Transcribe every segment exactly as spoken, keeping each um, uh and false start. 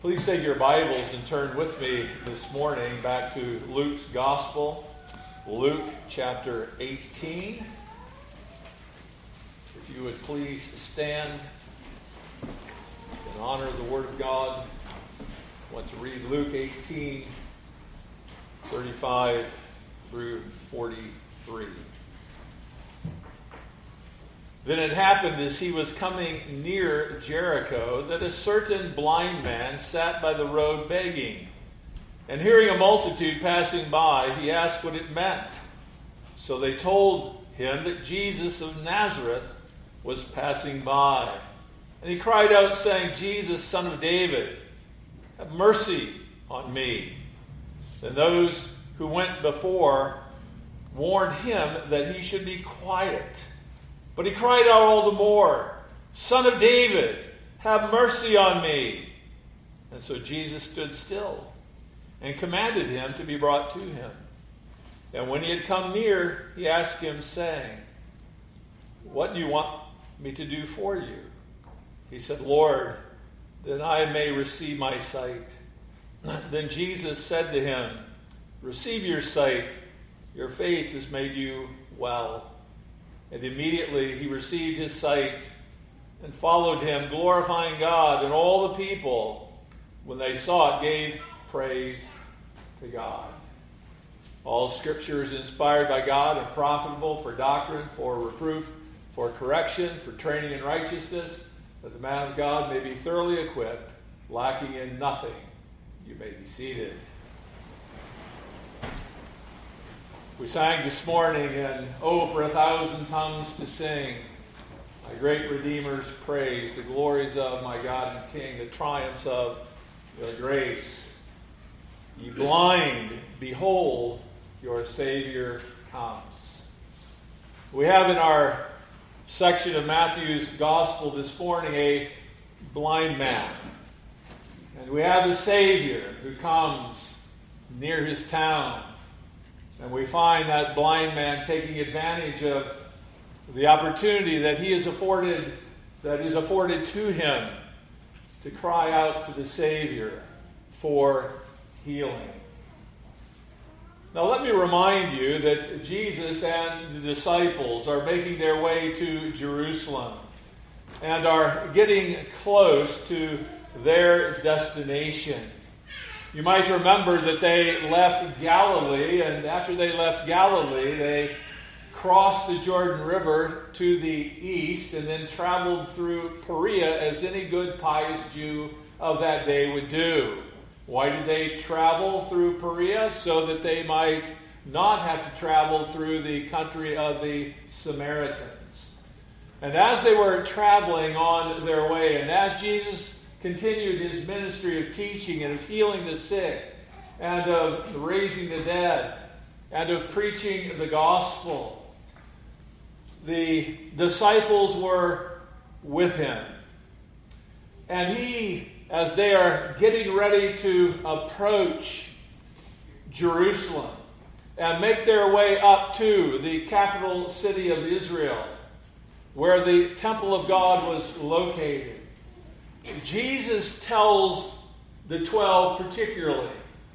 Please take your Bibles and turn with me this morning back to Luke's Gospel, Luke chapter eighteen. If you would please stand in honor of the Word of God. I want to read Luke eighteen, thirty-five through forty-three. Then it happened as he was coming near Jericho that a certain blind man sat by the road begging. And hearing a multitude passing by, he asked what it meant. So they told him that Jesus of Nazareth was passing by. And he cried out, saying, Jesus, Son of David, have mercy on me. Then those who went before warned him that he should be quiet. But he cried out all the more, Son of David, have mercy on me. And so Jesus stood still and commanded him to be brought to him. And when he had come near, he asked him, saying, What do you want me to do for you? He said, Lord, that I may receive my sight. Then Jesus said to him, Receive your sight. Your faith has made you well. And immediately he received his sight and followed him, glorifying God. And all the people, when they saw it, gave praise to God. All Scripture is inspired by God and profitable for doctrine, for reproof, for correction, for training in righteousness, that the man of God may be thoroughly equipped, lacking in nothing. You may be seated. We sang this morning in Oh, for a thousand tongues to sing, my great Redeemer's praise, the glories of my God and King, the triumphs of your grace. Ye blind, behold, your Savior comes. We have in our section of Matthew's Gospel this morning a blind man. And we have a Savior who comes near his town. And we find that blind man taking advantage of the opportunity that he is afforded, that is afforded to him, to cry out to the Savior for healing. Now let me remind you that Jesus and the disciples are making their way to Jerusalem and are getting close to their destination. You might remember that they left Galilee, and after they left Galilee, they crossed the Jordan River to the east and then traveled through Perea, as any good pious Jew of that day would do. Why did they travel through Perea? So that they might not have to travel through the country of the Samaritans. And as they were traveling on their way, and as Jesus continued his ministry of teaching and of healing the sick and of raising the dead and of preaching the gospel, the disciples were with him. And he, as they are getting ready to approach Jerusalem and make their way up to the capital city of Israel, where the temple of God was located, Jesus tells the twelve particularly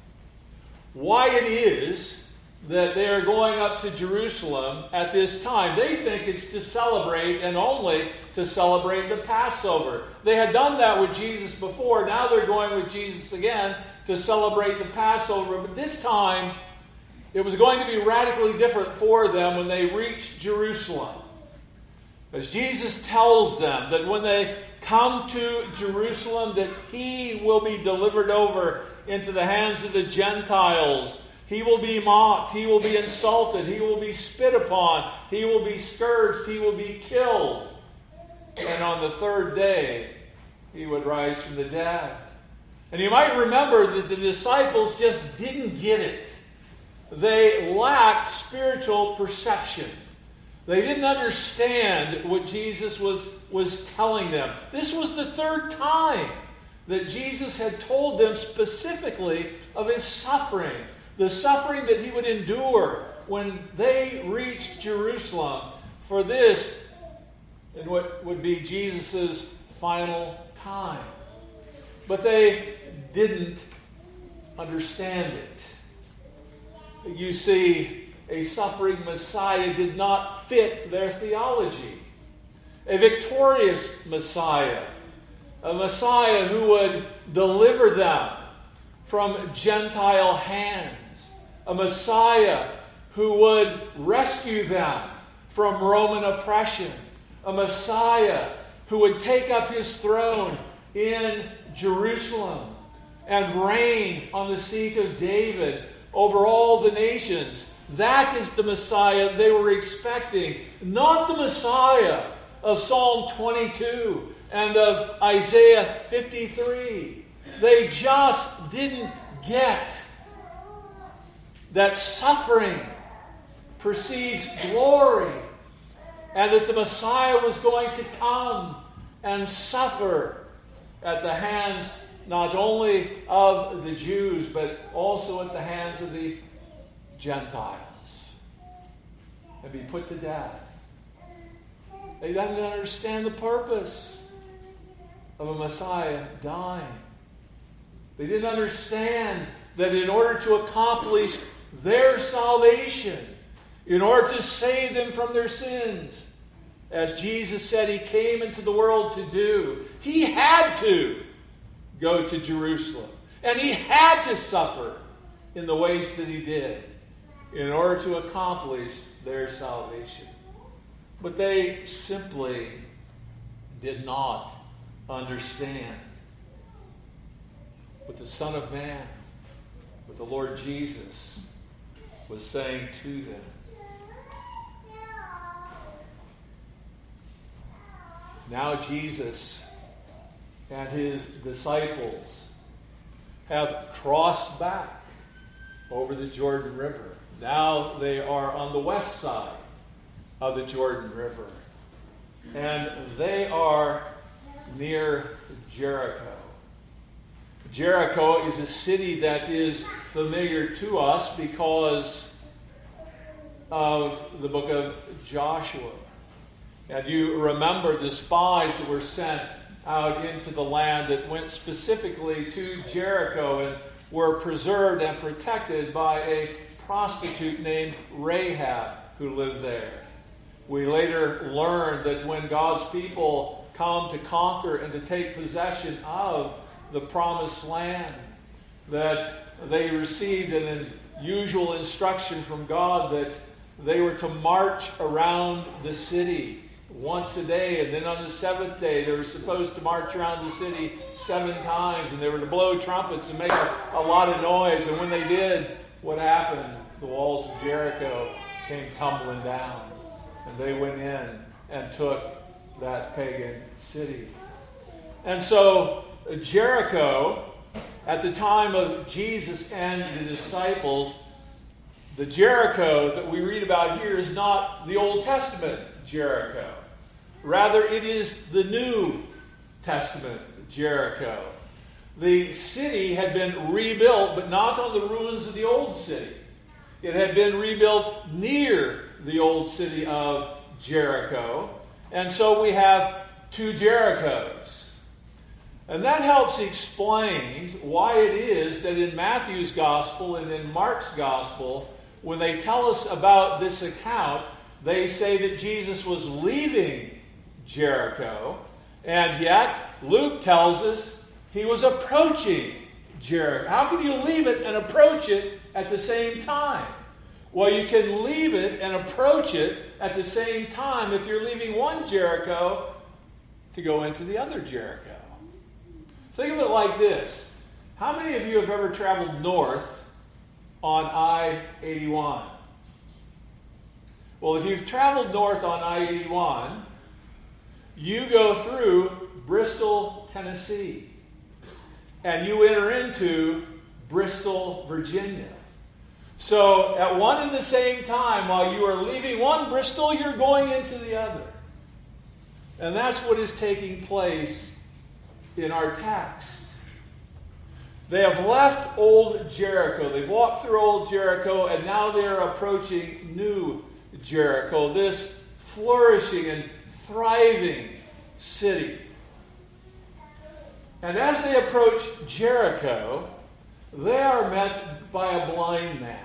why it is that they are going up to Jerusalem at this time. They think it's to celebrate, and only to celebrate, the Passover. They had done that with Jesus before. Now they're going with Jesus again to celebrate the Passover. But this time, it was going to be radically different for them when they reached Jerusalem. As Jesus tells them that when they come to Jerusalem, that he will be delivered over into the hands of the Gentiles. He will be mocked. He will be insulted. He will be spit upon. He will be scourged. He will be killed. And on the third day, he would rise from the dead. And you might remember that the disciples just didn't get it. They lacked spiritual perception. They didn't understand what Jesus was, was telling them. This was the third time that Jesus had told them specifically of his suffering. The suffering that he would endure when they reached Jerusalem for this, in what would be Jesus' final time. But they didn't understand it. You see, a suffering Messiah did not fit their theology. A victorious Messiah, a Messiah who would deliver them from Gentile hands, a Messiah who would rescue them from Roman oppression, a Messiah who would take up his throne in Jerusalem and reign on the seat of David over all the nations. That is the Messiah they were expecting, not the Messiah of Psalm twenty-two and of Isaiah fifty-three. They just didn't get that suffering precedes glory, and that the Messiah was going to come and suffer at the hands not only of the Jews, but also at the hands of the Gentiles, and be put to death. They didn't understand the purpose of a Messiah dying. They didn't understand that in order to accomplish their salvation, in order to save them from their sins, as Jesus said he came into the world to do, he had to go to Jerusalem. And he had to suffer in the ways that he did in order to accomplish their salvation. But they simply did not understand what the Son of Man, what the Lord Jesus was saying to them. Now Jesus and his disciples have crossed back over the Jordan River. Now they are on the west side of the Jordan River. And they are near Jericho. Jericho is a city that is familiar to us because of the book of Joshua. And you remember the spies that were sent out into the land that went specifically to Jericho and were preserved and protected by a prostitute named Rahab who lived there. We later learned that when God's people come to conquer and to take possession of the promised land, that they received an unusual instruction from God that they were to march around the city once a day, and then on the seventh day they were supposed to march around the city seven times, and they were to blow trumpets and make a, a lot of noise. And when they did, what happened? The walls of Jericho came tumbling down, and they went in and took that pagan city. And so Jericho, at the time of Jesus and the disciples, the Jericho that we read about here is not the Old Testament Jericho. Rather, it is the New Testament Jericho. The city had been rebuilt, but not on the ruins of the old city. It had been rebuilt near the old city of Jericho. And so we have two Jerichos. And that helps explain why it is that in Matthew's Gospel and in Mark's Gospel, when they tell us about this account, they say that Jesus was leaving Jericho, and yet Luke tells us he was approaching Jericho. How can you leave it and approach it at the same time? Well, you can leave it and approach it at the same time if you're leaving one Jericho to go into the other Jericho. Think of it like this. How many of you have ever traveled north on I eighty-one? Well, if you've traveled north on I eighty-one, you go through Bristol, Tennessee, and you enter into Bristol, Virginia. So at one and the same time, while you are leaving one Bristol, you're going into the other. And that's what is taking place in our text. They have left old Jericho. They've walked through old Jericho, and now they are approaching new Jericho, this flourishing and thriving city. And as they approach Jericho, they are met by a blind man.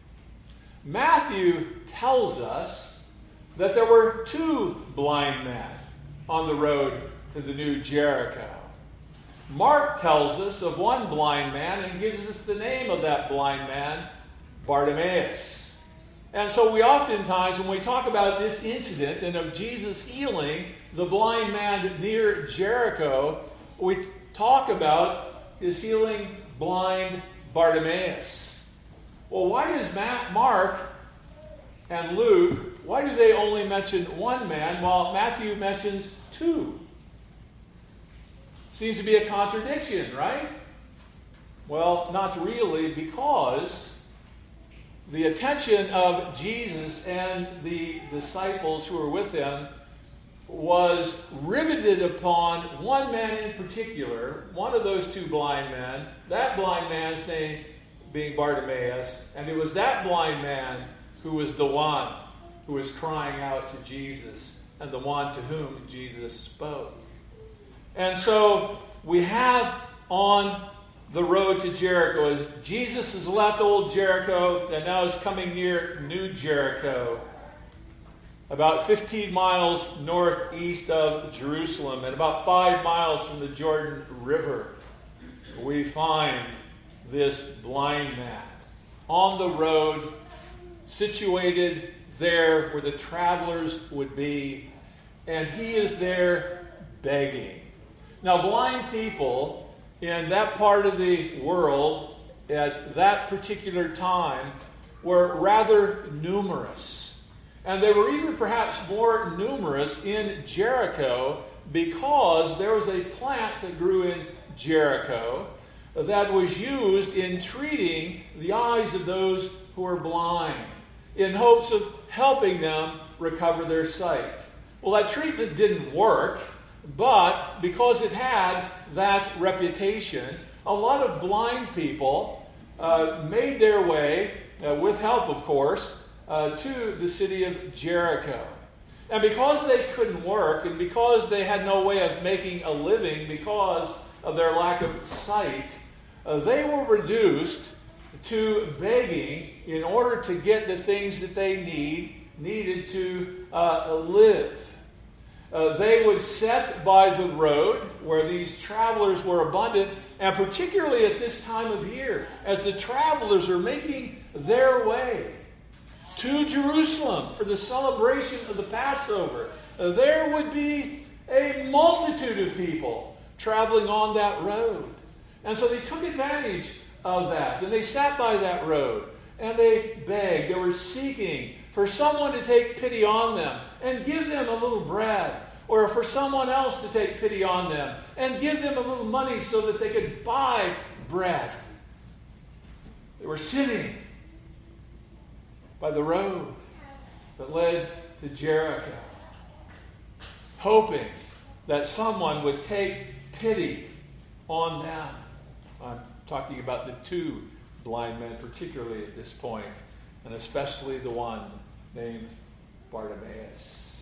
Matthew tells us that there were two blind men on the road to the new Jericho. Mark tells us of one blind man and gives us the name of that blind man, Bartimaeus. And so we oftentimes, when we talk about this incident and of Jesus healing the blind man near Jericho, we talk about his healing blind Bartimaeus. Well, why does Mark and Luke, why do they only mention one man while Matthew mentions two? Seems to be a contradiction, right? Well, not really, because the attention of Jesus and the disciples who were with him was riveted upon one man in particular, one of those two blind men, that blind man's name being Bartimaeus, and it was that blind man who was the one who was crying out to Jesus and the one to whom Jesus spoke. And so we have on the road to Jericho, as Jesus has left old Jericho and now is coming near New Jericho, about fifteen miles northeast of Jerusalem and about five miles from the Jordan River, we find this blind man on the road, situated there where the travelers would be, and he is there begging. Now, blind people in that part of the world at that particular time were rather numerous. And they were even perhaps more numerous in Jericho because there was a plant that grew in Jericho that was used in treating the eyes of those who were blind in hopes of helping them recover their sight. Well, that treatment didn't work, but because it had that reputation, a lot of blind people uh, made their way, uh, with help of course, Uh, to the city of Jericho. And because they couldn't work, and because they had no way of making a living because of their lack of sight, uh, they were reduced to begging in order to get the things that they need needed to uh, live. Uh, they would sit by the road where these travelers were abundant, and particularly at this time of year, as the travelers are making their way to Jerusalem for the celebration of the Passover, there would be a multitude of people traveling on that road. And so they took advantage of that, and they sat by that road, and they begged. They were seeking for someone to take pity on them and give them a little bread, or for someone else to take pity on them and give them a little money so that they could buy bread. They were sitting by the road that led to Jericho, hoping that someone would take pity on them. I'm talking about the two blind men, particularly at this point, and especially the one named Bartimaeus.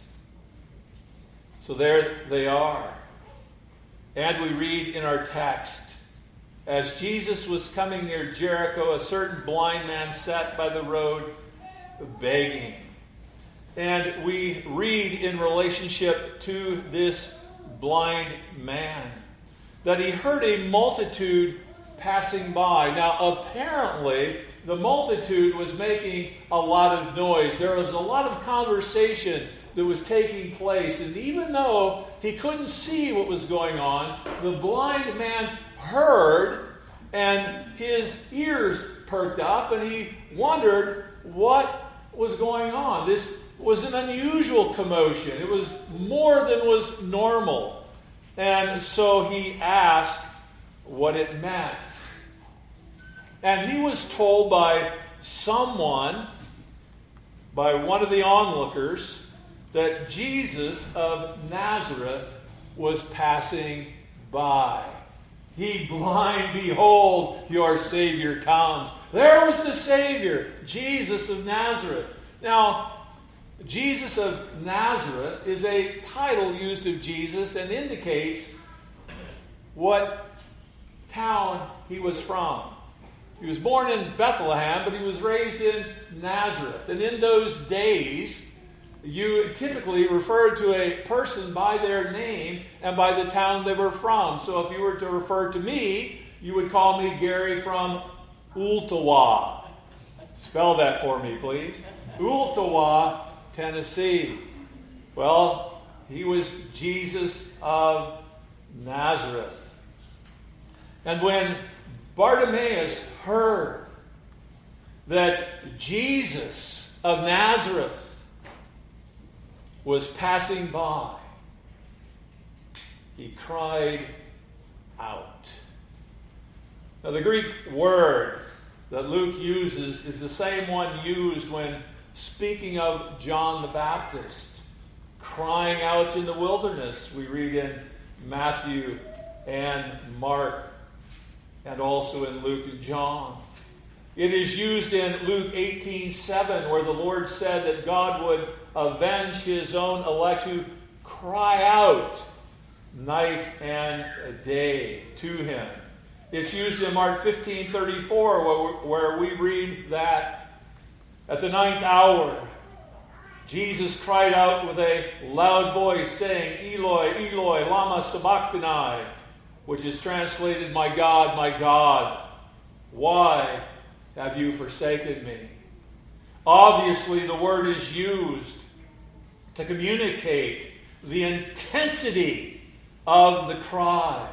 So there they are. And we read in our text, as Jesus was coming near Jericho, a certain blind man sat by the road begging. And we read in relationship to this blind man that he heard a multitude passing by. Now, apparently, the multitude was making a lot of noise. There was a lot of conversation that was taking place. And even though he couldn't see what was going on, the blind man heard, and his ears perked up, and he wondered what was going on. This was an unusual commotion. It was more than was normal. And so he asked what it meant. And he was told by someone, by one of the onlookers, that Jesus of Nazareth was passing by. Ye blind, behold, your Savior comes. There was the Savior, Jesus of Nazareth. Now, Jesus of Nazareth is a title used of Jesus and indicates what town he was from. He was born in Bethlehem, but he was raised in Nazareth. And in those days, you typically referred to a person by their name and by the town they were from. So if you were to refer to me, you would call me Gary from Ooltewah. Spell that for me, please. Ooltewah, Tennessee. Well, he was Jesus of Nazareth. And when Bartimaeus heard that Jesus of Nazareth was passing by, he cried out. Now, the Greek word that Luke uses is the same one used when speaking of John the Baptist, crying out in the wilderness. We read in Matthew and Mark, and also in Luke and John. It is used in Luke eighteen seven, where the Lord said that God would avenge his own elect who cry out night and day to him. It's used in Mark fifteen thirty-four, where, where we read that at the ninth hour, Jesus cried out with a loud voice, saying, Eloi, Eloi, lama sabachthani, which is translated, My God, my God, why have you forsaken me? Obviously, the word is used to communicate the intensity of the cry.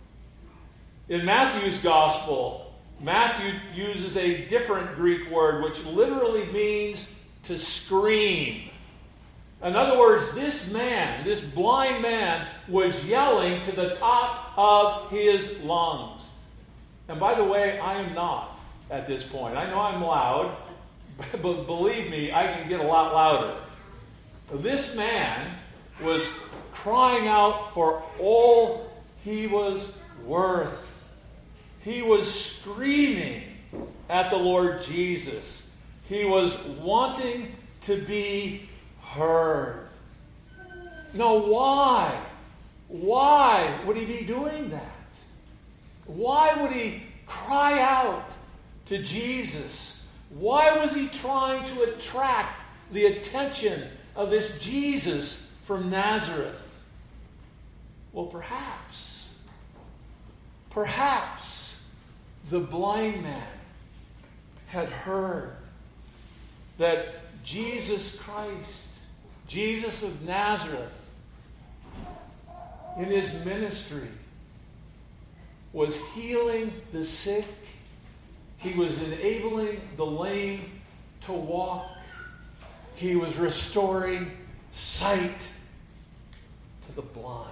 In Matthew's gospel, Matthew uses a different Greek word, which literally means to scream. In other words, this man, this blind man, was yelling to the top of his lungs. And by the way, I am not at this point. I know I'm loud, but believe me, I can get a lot louder. This man was crying out for all he was worth. He was screaming at the Lord Jesus. He was wanting to be heard. Now, why? Why would he be doing that? Why would he cry out to Jesus? Why was he trying to attract the attention of this Jesus from Nazareth? Well, perhaps, perhaps the blind man had heard that Jesus Christ, Jesus of Nazareth, in his ministry, was healing the sick. He was enabling the lame to walk. He was restoring sight to the blind.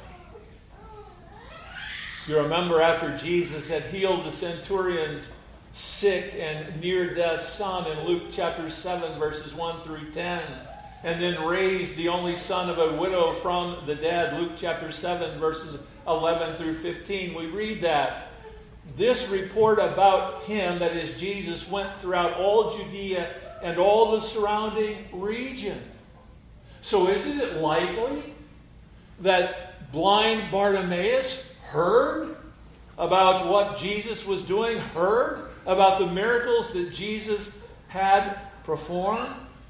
You remember after Jesus had healed the centurion's sick and near-death son in Luke chapter seven, verses one through ten, and then raised the only son of a widow from the dead, Luke chapter seven, verses eleven through fifteen. We read that this report about him, that is Jesus, went throughout all Judea and all the surrounding region. So isn't it likely that blind Bartimaeus heard about what Jesus was doing, heard about the miracles that Jesus had performed?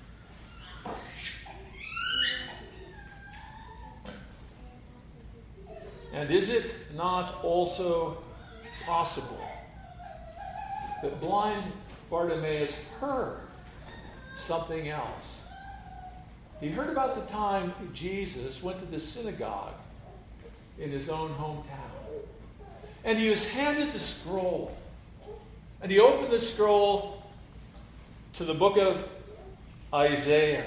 And is it not also possible that blind Bartimaeus heard something else? He heard about the time Jesus went to the synagogue in his own hometown. And he was handed the scroll. And he opened the scroll to the book of Isaiah.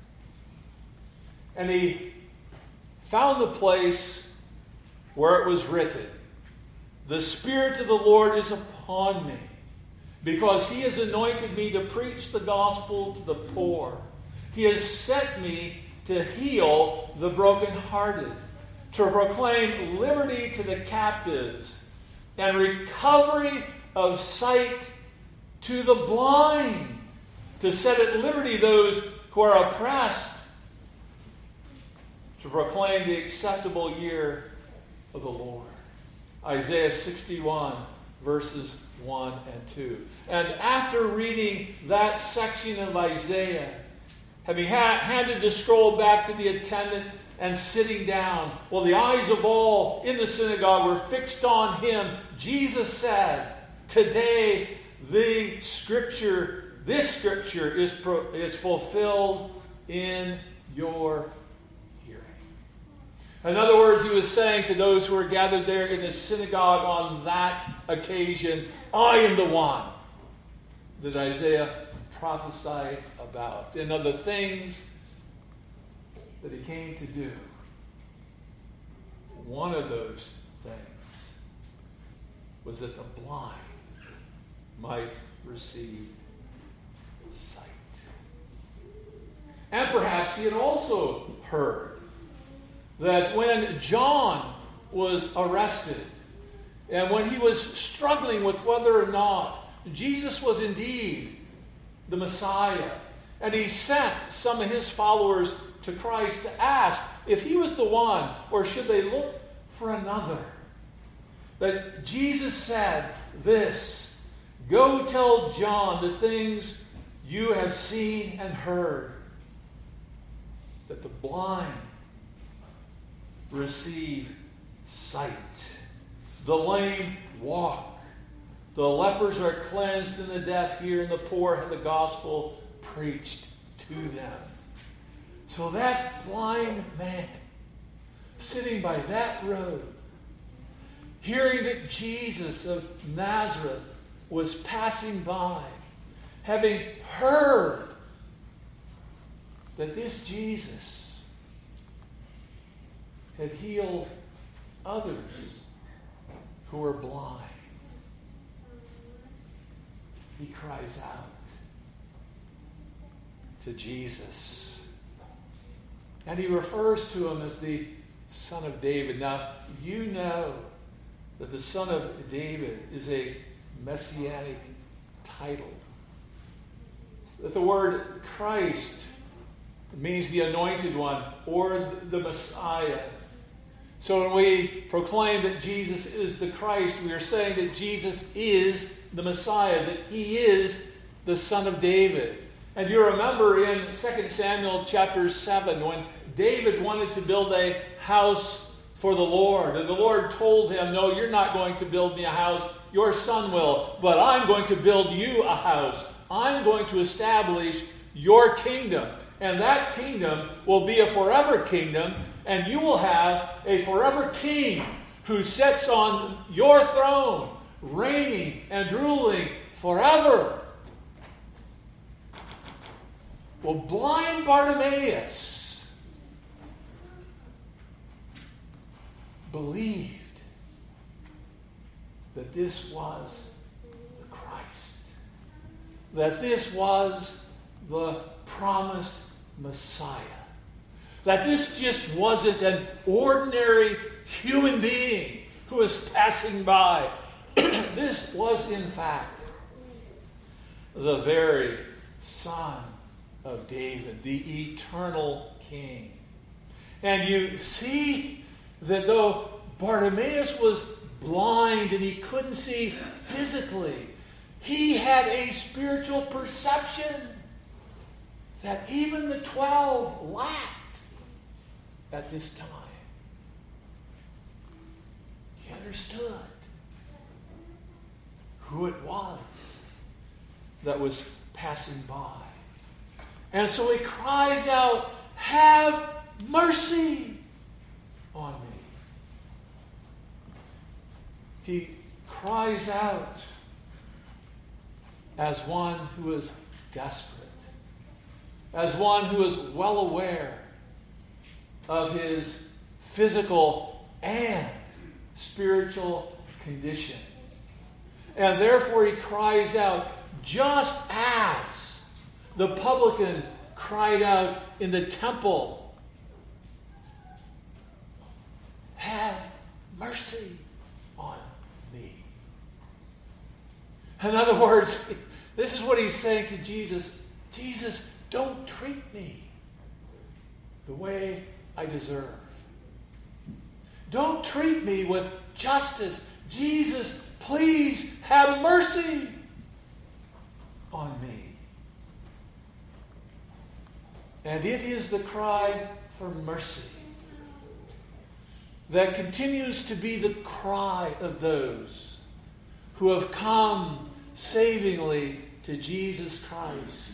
And he found the place where it was written, The Spirit of the Lord is upon me, because he has anointed me to preach the gospel to the poor. He has sent me to heal the brokenhearted, to proclaim liberty to the captives, and recovery of sight to the blind, to set at liberty those who are oppressed, to proclaim the acceptable year of the Lord. Isaiah sixty-one, verses one and two. And after reading that section of Isaiah, having ha- handed the scroll back to the attendant and sitting down, while the eyes of all in the synagogue were fixed on him, Jesus said, "Today the scripture, this scripture is, pro- is fulfilled in your hearing." In other words, he was saying to those who were gathered there in the synagogue on that occasion, I am the one that Isaiah prophesied about. And of the things that he came to do, one of those things was that the blind might receive sight. And perhaps he had also heard that when John was arrested and when he was struggling with whether or not Jesus was indeed the Messiah, and he sent some of his followers to Christ to ask if he was the one or should they look for another, that Jesus said this, "Go tell John the things you have seen and heard, that the blind receive sight, the lame walk, the lepers are cleansed, and the deaf hear, and the poor have the gospel preached to them." So that blind man sitting by that road, hearing that Jesus of Nazareth was passing by, having heard that this Jesus had healed others who were blind, he cries out to Jesus. And he refers to him as the Son of David. Now, you know that the Son of David is a messianic title. That the word Christ means the anointed one or the Messiah. So when we proclaim that Jesus is the Christ, we are saying that Jesus is the Messiah, that he is the Son of David. And you remember in Second Samuel chapter seven, when David wanted to build a house for the Lord, and the Lord told him, "No, you're not going to build me a house, your son will, but I'm going to build you a house. I'm going to establish your kingdom, and that kingdom will be a forever kingdom, and you will have a forever king who sits on your throne, reigning and ruling forever." Well, blind Bartimaeus believed that this was the Christ, that this was the promised Messiah, that this just wasn't an ordinary human being who was passing by. This was, in fact, the very Son of David, the eternal King. And you see that though Bartimaeus was blind and he couldn't see physically, he had a spiritual perception that even the twelve lacked at this time. He understood who it was that was passing by. And so he cries out, "Have mercy on me." He cries out as one who is desperate, as one who is well aware of his physical and spiritual condition. And therefore he cries out just as the publican cried out in the temple, "Have mercy on me." In other words, this is what he's saying to Jesus. Jesus, don't treat me the way I deserve. Don't treat me with justice. Jesus, please have mercy on me. And it is the cry for mercy that continues to be the cry of those who have come savingly to Jesus Christ,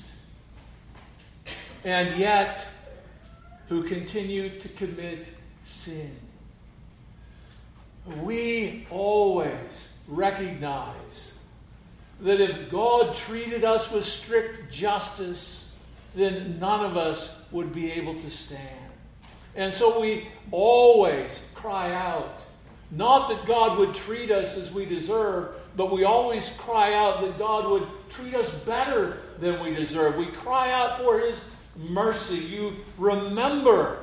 and yet who continue to commit sin. We always recognize that if God treated us with strict justice, then none of us would be able to stand. And so we always cry out, not that God would treat us as we deserve, but we always cry out that God would treat us better than we deserve. We cry out for His mercy. You remember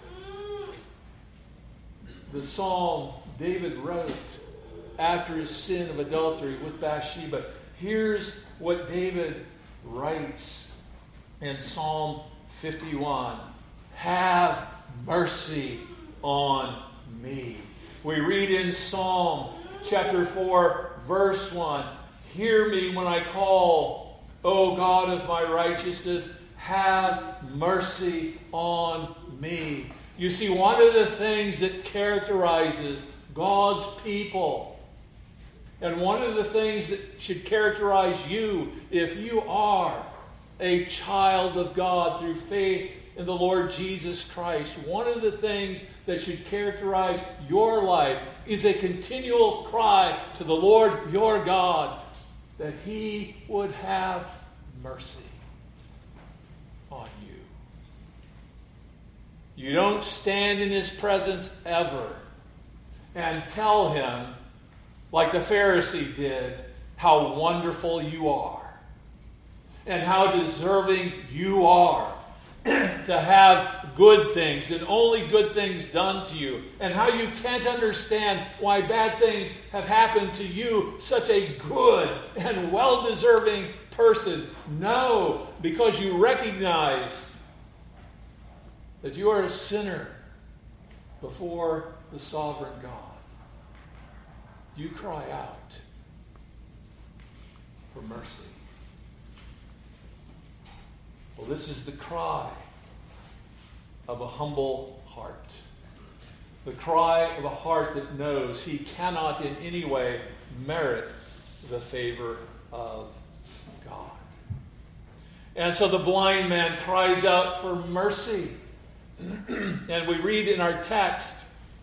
the psalm David wrote after his sin of adultery with Bathsheba. Here's what David writes in Psalm fifty-one. Have mercy on me. We read in Psalm chapter four, verse one. Hear me when I call, O God of my righteousness, have mercy on me. You see, one of the things that characterizes God's people, and one of the things that should characterize you if you are a child of God through faith in the Lord Jesus Christ, one of the things that should characterize your life is a continual cry to the Lord your God that He would have mercy on you. You don't stand in His presence ever and tell Him, like the Pharisee did, how wonderful you are and how deserving you are to have good things and only good things done to you, and how you can't understand why bad things have happened to you, such a good and well-deserving person. No, because you recognize that you are a sinner before the sovereign God. You cry out for mercy. Well, this is the cry of a humble heart. The cry of a heart that knows he cannot in any way merit the favor of God. And so the blind man cries out for mercy. And we read in our text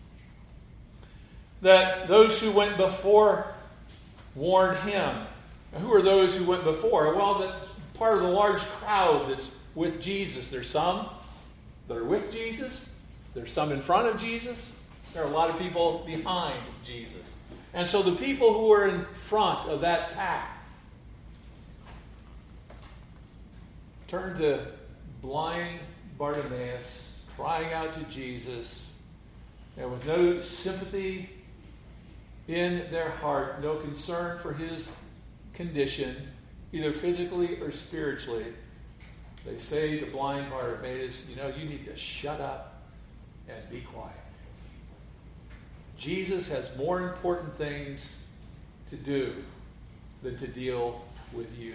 that those who went before warned him. Now, who are those who went before? Well, that's part of the large crowd that's with Jesus. There's some that are with Jesus. There's some in front of Jesus. There are a lot of people behind Jesus. And so the people who were in front of that pack turned to blind Bartimaeus, crying out to Jesus, and with no sympathy in their heart, no concern for his condition, either physically or spiritually, they say to blind Bartimaeus, you know, you need to shut up and be quiet. Jesus has more important things to do than to deal with you.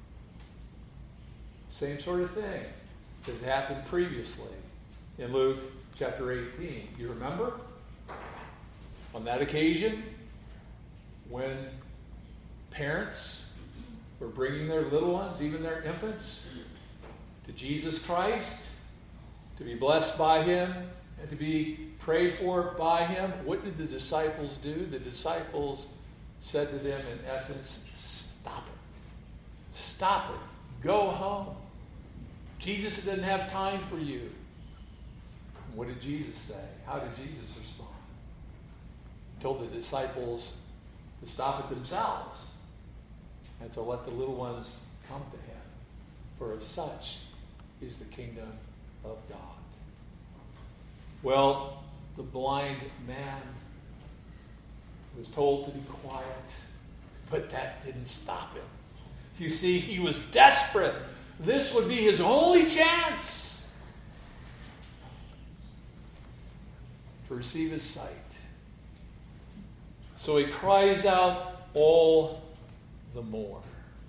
Same sort of thing that happened previously in Luke chapter eighteen. You remember? On that occasion, when parents were bringing their little ones, even their infants, to Jesus Christ, to be blessed by Him, and to be prayed for by Him, what did the disciples do? The disciples said to them, in essence, stop it. Stop it. Go home. Jesus doesn't have time for you. And what did Jesus say? How did Jesus respond? He told the disciples to stop it themselves and to let the little ones come to Him. For of such is the kingdom of God. Well, the blind man was told to be quiet, but that didn't stop him. You see, he was desperate. This would be his only chance to receive his sight. So he cries out all the more.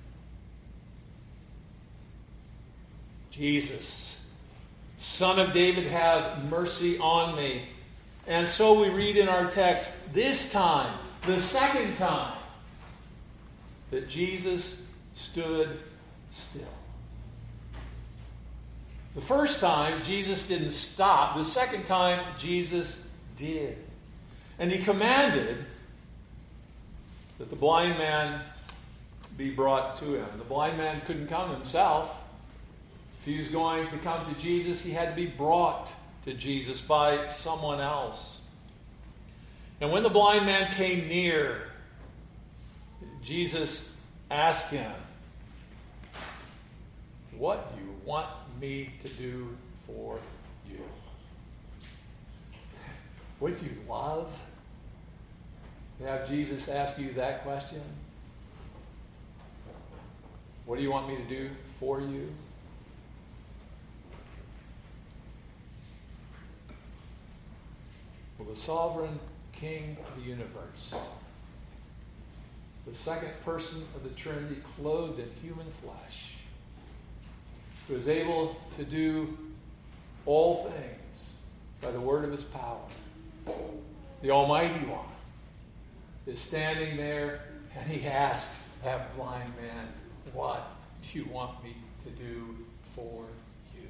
Jesus, Son of David, have mercy on me. And so we read in our text, this time, the second time, that Jesus stood still. The first time, Jesus didn't stop. The second time, Jesus did. And he commanded that the blind man be brought to him. The blind man couldn't come himself. If he was going to come to Jesus, he had to be brought to Jesus by someone else. And when the blind man came near, Jesus asked him, "What do you want me to do for you?" Would you love to have Jesus ask you that question? What do you want me to do for you? Well, the sovereign King of the universe, the second person of the Trinity clothed in human flesh, who is able to do all things by the word of his power, the Almighty One, is standing there, and he asked that blind man, "What do you want me to do for you?"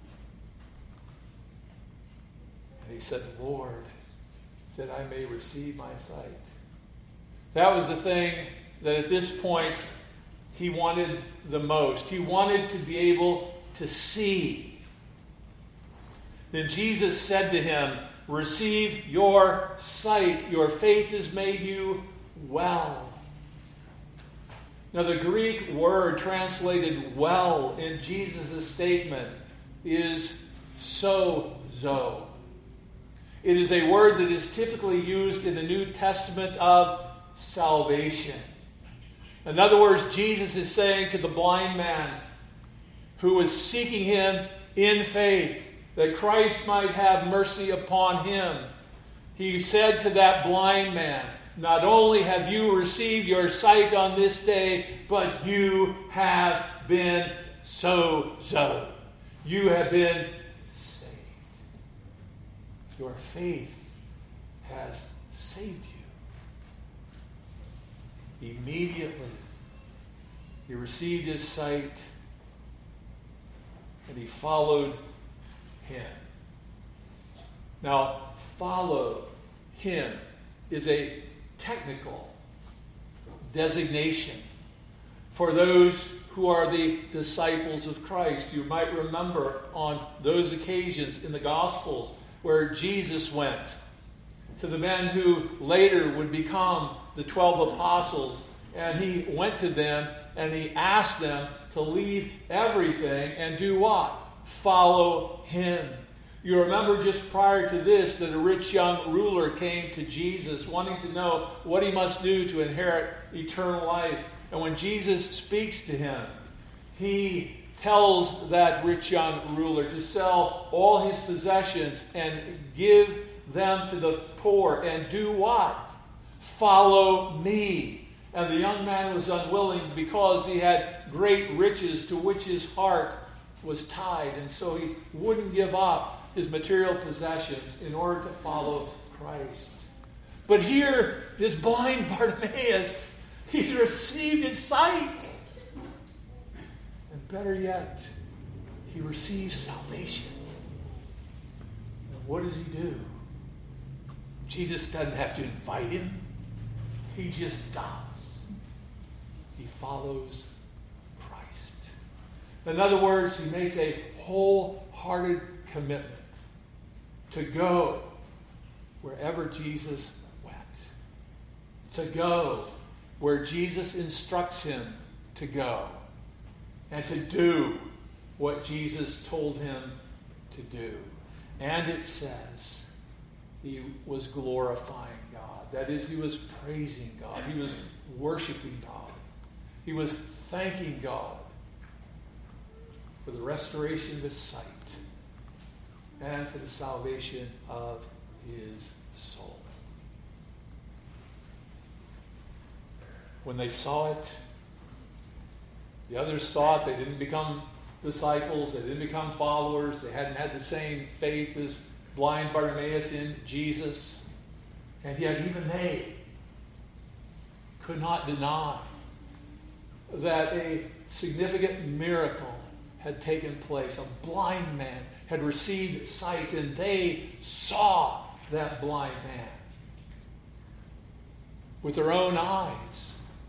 And he said, "Lord, that I may receive my sight." That was the thing that at this point he wanted the most. He wanted to be able to see. Then Jesus said to him, "Receive your sight. Your faith has made you well." Now, the Greek word translated "well" in Jesus' statement is sozo. It is a word that is typically used in the New Testament of salvation. In other words, Jesus is saying to the blind man who was seeking him in faith that Christ might have mercy upon him. He said to that blind man, "Not only have you received your sight on this day, but you have been sozo. You have been saved. Your faith has saved you." Immediately, he received his sight and he followed him. Now, follow him is a technical designation for those who are the disciples of Christ. You might remember on those occasions in the Gospels where Jesus went to the men who later would become the twelve apostles, and he went to them and he asked them to leave everything and do what? Follow him. You remember just prior to this that a rich young ruler came to Jesus wanting to know what he must do to inherit eternal life. And when Jesus speaks to him, he tells that rich young ruler to sell all his possessions and give them to the poor and do what? Follow me. And the young man was unwilling because he had great riches to which his heart was tied. And so he wouldn't give up his material possessions in order to follow Christ. But here, this blind Bartimaeus, he's received his sight. And better yet, he receives salvation. And what does he do? Jesus doesn't have to invite him. He just does. He follows Christ. In other words, he makes a wholehearted commitment to go wherever Jesus went. To go where Jesus instructs him to go. And to do what Jesus told him to do. And it says he was glorifying God. That is, he was praising God. He was worshiping God. He was thanking God for the restoration of his sight and for the salvation of his soul. when they saw it, the others saw it. They didn't become disciples. They didn't become followers. They hadn't had the same faith as blind Bartimaeus in Jesus. And yet even they could not deny that a significant miracle had taken place. A blind man had received sight, and they saw that blind man with their own eyes,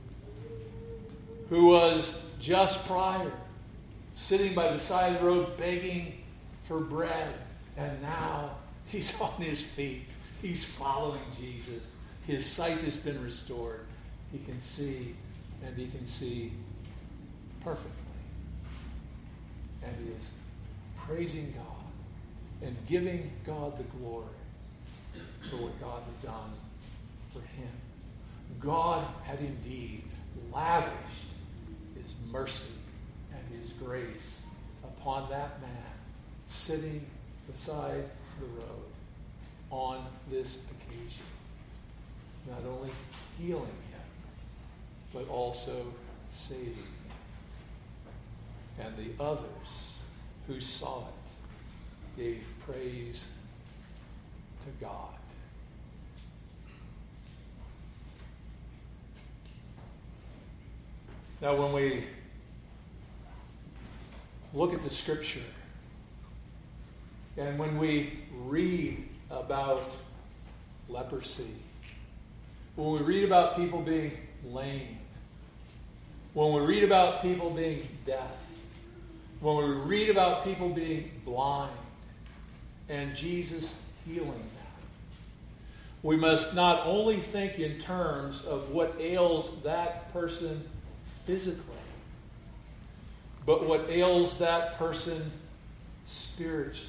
who was just prior sitting by the side of the road begging for bread. And now he's on his feet. He's following Jesus. His sight has been restored. He can see, and he can see perfectly. And he is praising God and giving God the glory for what God had done for him. God had indeed lavished his mercy and his grace upon that man sitting beside the road on this occasion. Not only healing him, but also saving him. And the others who saw it gave praise to God. Now, when we look at the Scripture, and when we read about leprosy, when we read about people being lame, when we read about people being deaf, when we read about people being blind, and Jesus healing them, we must not only think in terms of what ails that person physically, but what ails that person spiritually.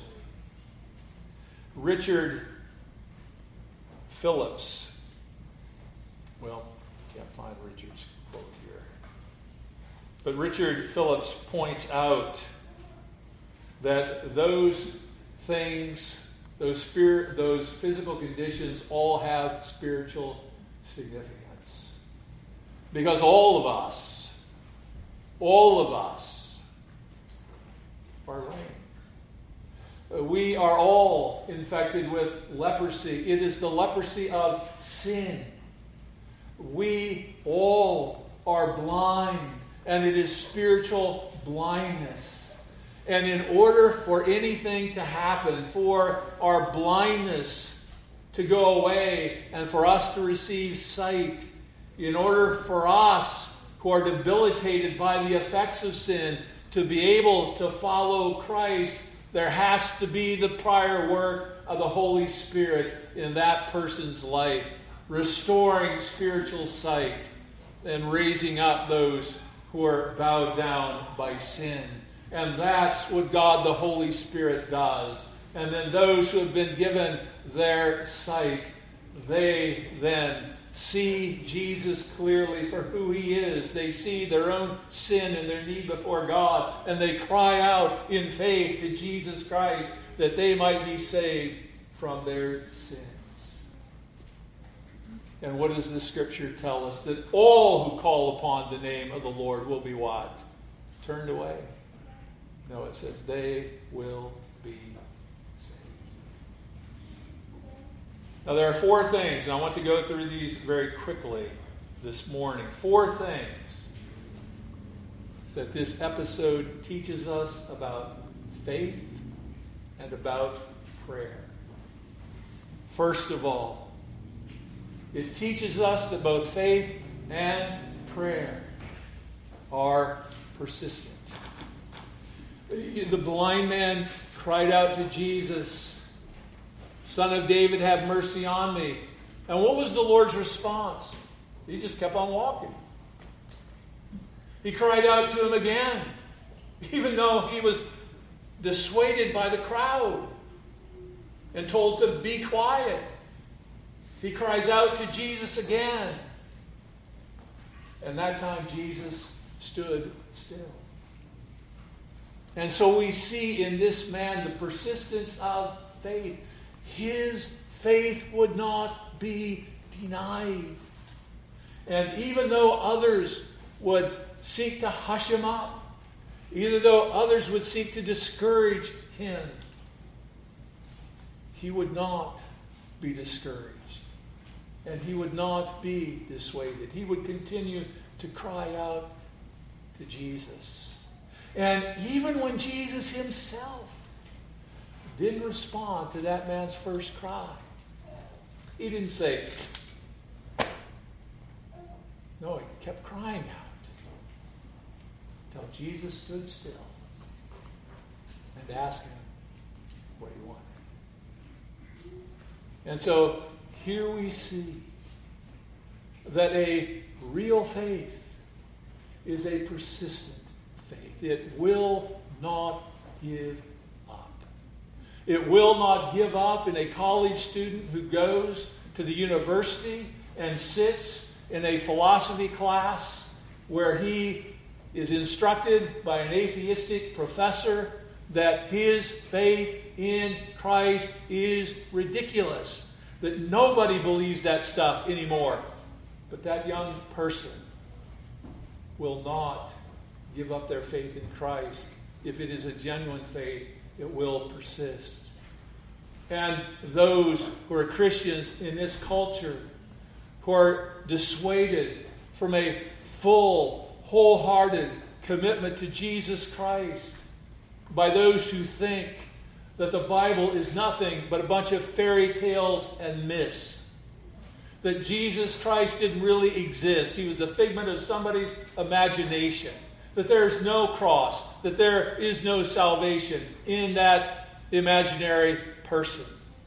Richard Phillips, well, can't find Richard's quote here, but Richard Phillips points out that those things, those spirit, those physical conditions all have spiritual significance. Because all of us, all of us are lame. We are all infected with leprosy. It is the leprosy of sin. We all are blind, and it is spiritual blindness. And in order for anything to happen, for our blindness to go away and for us to receive sight, in order for us who are debilitated by the effects of sin to be able to follow Christ, there has to be the prior work of the Holy Spirit in that person's life, restoring spiritual sight and raising up those who are bowed down by sin. And that's what God the Holy Spirit does. And then those who have been given their sight, they then see Jesus clearly for who he is. They see their own sin and their need before God, and they cry out in faith to Jesus Christ that they might be saved from their sins. And what does the Scripture tell us? That all who call upon the name of the Lord will be what? Turned away. No, it says they will be saved. Now there are four things, and I want to go through these very quickly this morning. Four things that this episode teaches us about faith and about prayer. First of all, it teaches us that both faith and prayer are persistent. The blind man cried out to Jesus, "Son of David, have mercy on me." And what was the Lord's response? He just kept on walking. He cried out to him again, even though he was dissuaded by the crowd and told to be quiet. He cries out to Jesus again. And that time Jesus stood still. And so we see in this man the persistence of faith. His faith would not be denied. And even though others would seek to hush him up, even though others would seek to discourage him, he would not be discouraged. And he would not be dissuaded. He would continue to cry out to Jesus. And even when Jesus himself didn't respond to that man's first cry, he didn't say, no, he kept crying out until Jesus stood still and asked him what he wanted. And so here we see that a real faith is a persistent faith. It will not give up. It will not give up in a college student who goes to the university and sits in a philosophy class where he is instructed by an atheistic professor that his faith in Christ is ridiculous, that nobody believes that stuff anymore. But that young person will not give up their faith in Christ. If it is a genuine faith, it will persist. And those who are Christians in this culture, who are dissuaded from a full, wholehearted commitment to Jesus Christ by those who think that the Bible is nothing but a bunch of fairy tales and myths. That Jesus Christ didn't really exist. He was the figment of somebody's imagination. That there is no cross. That there is no salvation in that imaginary person.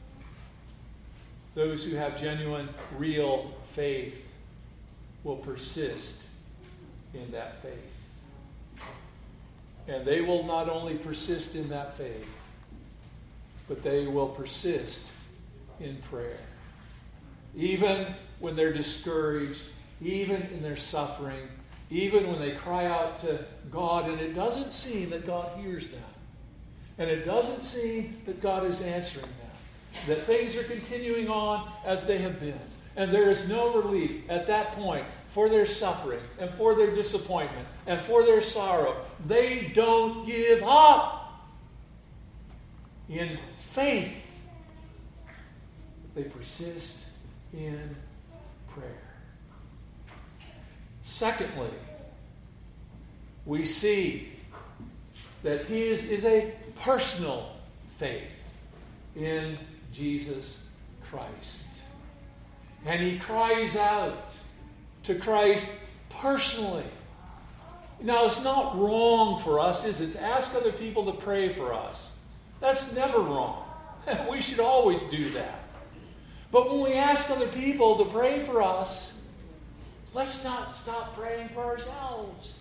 Those who have genuine, real faith will persist in that faith. And they will not only persist in that faith, but they will persist in prayer. Even when they're discouraged, even in their suffering, even when they cry out to God and it doesn't seem that God hears them, and it doesn't seem that God is answering them, that things are continuing on as they have been, and there is no relief at that point for their suffering and for their disappointment and for their sorrow, they don't give up. In faith, they persist in prayer. Secondly, we see that his is a personal faith in Jesus Christ. And he cries out to Christ personally. Now, it's not wrong for us, is it, to ask other people to pray for us? That's never wrong. We should always do that. But when we ask other people to pray for us, let's not stop praying for ourselves.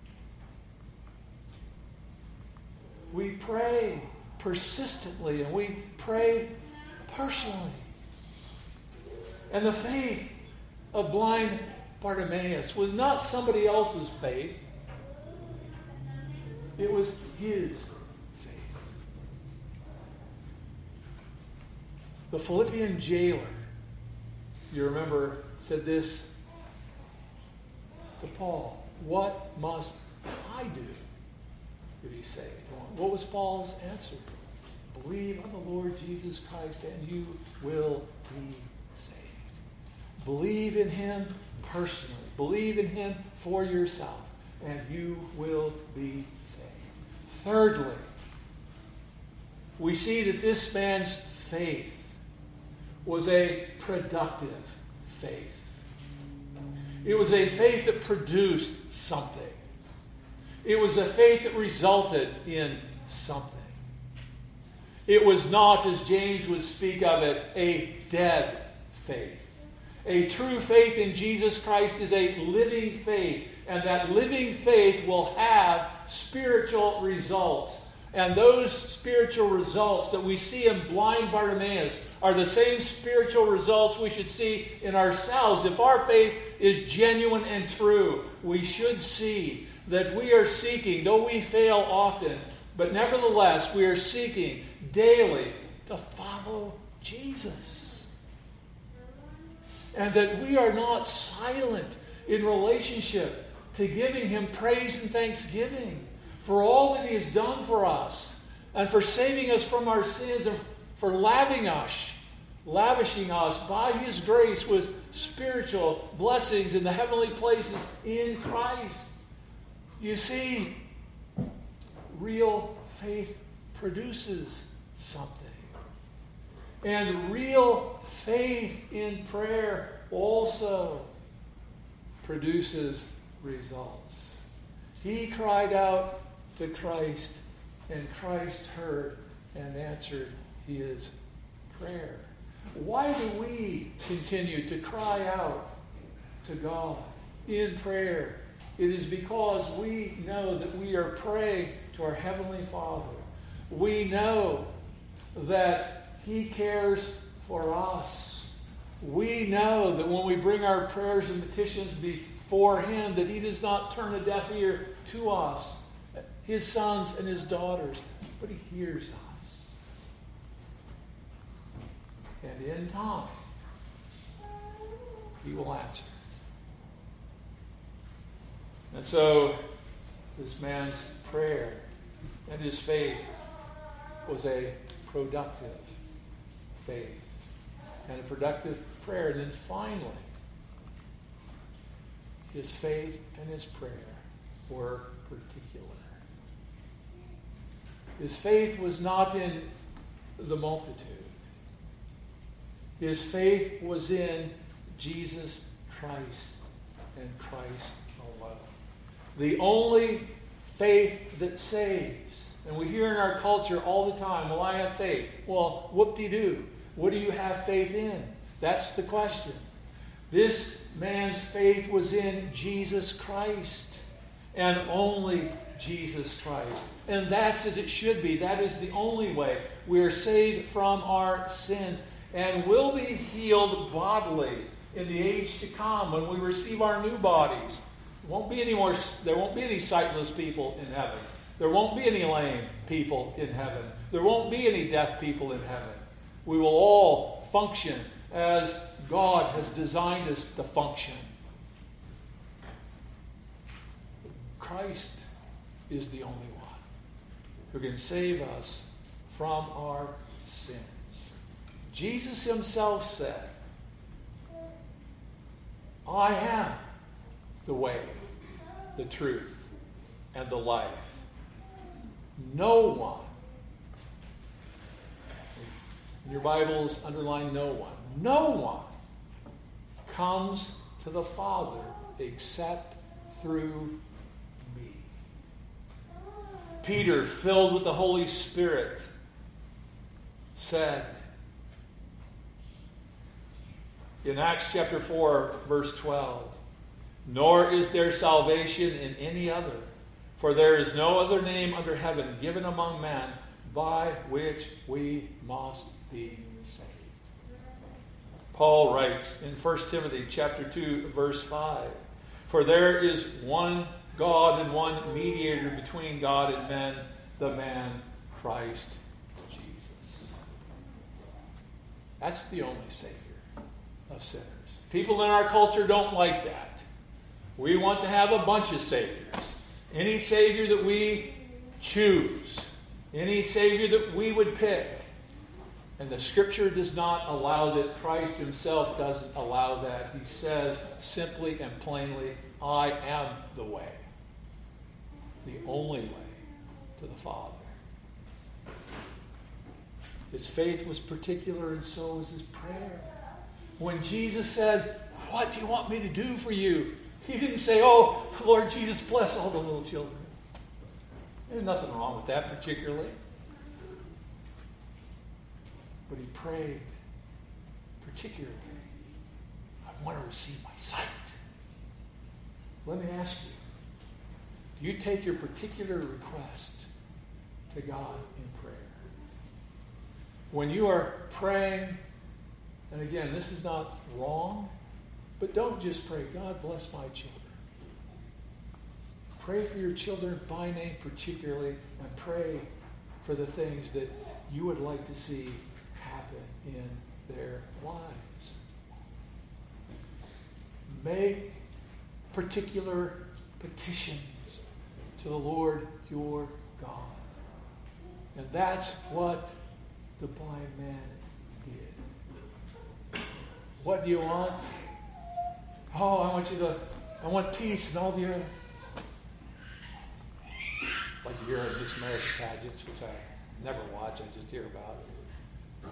We pray persistently and we pray personally. And the faith of blind Bartimaeus was not somebody else's faith. It was his faith. The Philippian jailer, you remember, said this to Paul: "What must I do to be saved?" What was Paul's answer? Believe on the Lord Jesus Christ and you will be saved. Believe in him personally. Believe in him for yourself and you will be saved. Thirdly, we see that this man's faith was a productive faith. It was a faith that produced something. It was a faith that resulted in something. It was not, as James would speak of it, a dead faith. A true faith in Jesus Christ is a living faith, and that living faith will have spiritual results. And those spiritual results that we see in blind Bartimaeus are the same spiritual results we should see in ourselves. If our faith is genuine and true, we should see that we are seeking, though we fail often, but nevertheless we are seeking daily to follow Jesus. And that we are not silent in relationship to giving Him praise and thanksgiving for all that He has done for us and for saving us from our sins and for lavishing us, lavishing us by His grace with spiritual blessings in the heavenly places in Christ. You see, real faith produces something. And real faith in prayer also produces results. He cried out to Christ, and Christ heard and answered his prayer. Why do we continue to cry out to God in prayer? It is because we know that we are praying to our Heavenly Father. We know that He cares for us. We know that when we bring our prayers and petitions before Him, that He does not turn a deaf ear to us, His sons and His daughters, but He hears us. And in time, He will answer. And so, this man's prayer and his faith was a productive faith and a productive prayer. And then finally, his faith and his prayer were particular. His faith was not in the multitude. His faith was in Jesus Christ and Christ alone. The only faith that saves. And we hear in our culture all the time, well, I have faith. Well, whoop-de-doo. What do you have faith in? That's the question. This man's faith was in Jesus Christ and only Jesus Christ. And that's as it should be. That is the only way we are saved from our sins and will be healed bodily in the age to come when we receive our new bodies. Won't be any more, there won't be any sightless people in heaven. There won't be any lame people in heaven. There won't be any deaf people in heaven. We will all function as God has designed us to function. Christ is the only one who can save us from our sins. Jesus Himself said, I am the way, the truth, and the life. No one, in your Bibles, underline no one, no one comes to the Father except through me. Peter, filled with the Holy Spirit, said in Acts chapter four, verse twelve, nor is there salvation in any other, for there is no other name under heaven given among men by which we must be saved. Paul writes in First Timothy chapter two, verse five, for there is one God and one mediator between God and men, the man Christ Jesus. That's the only Savior of sinners. People in our culture don't like that. We want to have a bunch of Saviors. Any Savior that we choose. Any Savior that we would pick. And the Scripture does not allow that. Christ Himself doesn't allow that. He says simply and plainly, I am the way. The only way to the Father. His faith was particular, and so was his prayer. When Jesus said, what do you want me to do for you? He didn't say, oh, Lord Jesus, bless all the little children. There's nothing wrong with that particularly. But he prayed particularly, I want to receive my sight. Let me ask you, do you take your particular request to God in prayer? When you are praying, and again, this is not wrong, but don't just pray, God bless my children. Pray for your children by name particularly, and pray for the things that you would like to see happen in their lives. Make particular petitions to the Lord your God. And that's what the blind man did. What do you want? Oh, I want you to, I want peace in all the earth. Like you hear in This American Pageants, which I never watch, I just hear about it.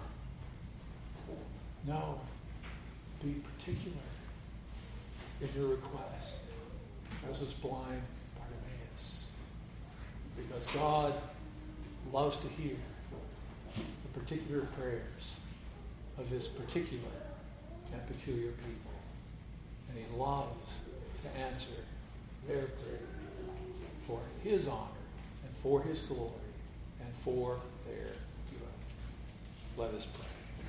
No, be particular in your request, as was blind Bartimaeus. Because God loves to hear the particular prayers of his particular and peculiar people. And he loves to answer their prayer for his honor and for his glory and for their good. Let us pray.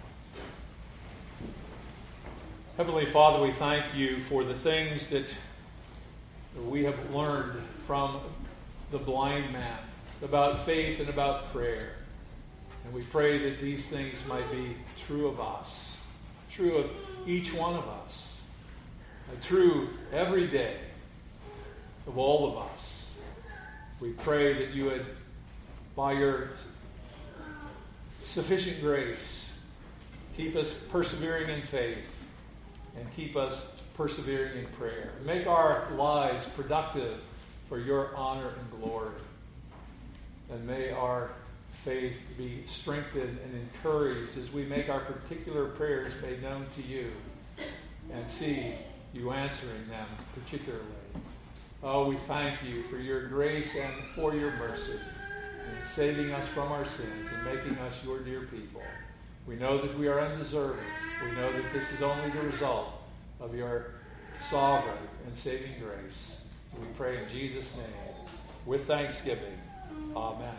Heavenly Father, we thank you for the things that we have learned from the blind man about faith and about prayer. And we pray that these things might be true of us, true of each one of us, true every day of all of us. We pray that you would, by your sufficient grace, keep us persevering in faith and keep us persevering in prayer. Make our lives productive for your honor and glory. And may our faith be strengthened and encouraged as we make our particular prayers made known to you and see you answering them particularly. Oh, we thank you for your grace and for your mercy in saving us from our sins and making us your dear people. We know that we are undeserving. We know that this is only the result of your sovereign and saving grace. We pray in Jesus' name with thanksgiving. Amen.